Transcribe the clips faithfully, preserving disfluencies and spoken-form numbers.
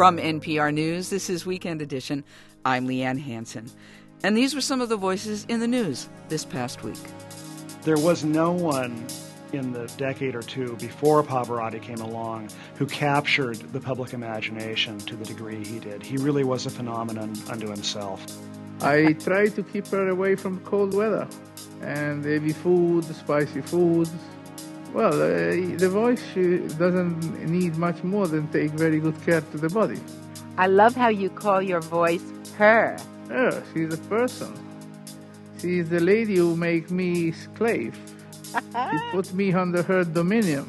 From N P R News, this is Weekend Edition. I'm Leanne Hansen. And these were some of the voices in the news this past week. There was no one in the decade or two before Pavarotti came along who captured the public imagination to the degree he did. He really was a phenomenon unto himself. I try to keep her away from cold weather and heavy food, spicy foods. Well, uh, the voice doesn't need much more than take very good care to the body. I love how you call your voice her. Her, she's a person. She's the lady who make me slave. She put me under her dominion.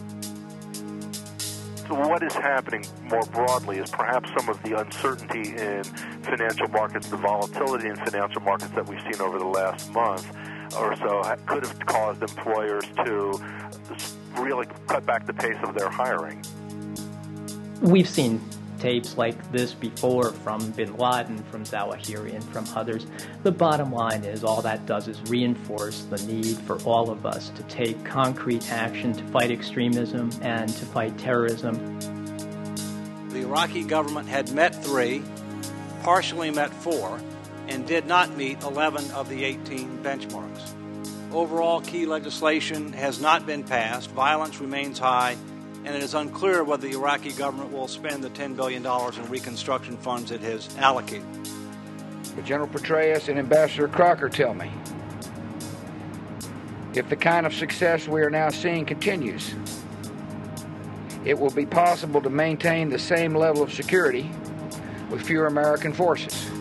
So what is happening more broadly is perhaps some of the uncertainty in financial markets, the volatility in financial markets that we've seen over the last month or so could have caused employers to really cut back the pace of their hiring. We've seen tapes like this before from Bin Laden, from Zawahiri, and from others. The bottom line is all that does is reinforce the need for all of us to take concrete action to fight extremism and to fight terrorism. The Iraqi government had met three, partially met four, and did not meet eleven of the eighteen benchmarks. Overall, key legislation has not been passed, violence remains high, and it is unclear whether the Iraqi government will spend the ten billion dollars in reconstruction funds it has allocated. But General Petraeus and Ambassador Crocker tell me, if the kind of success we are now seeing continues, it will be possible to maintain the same level of security with fewer American forces.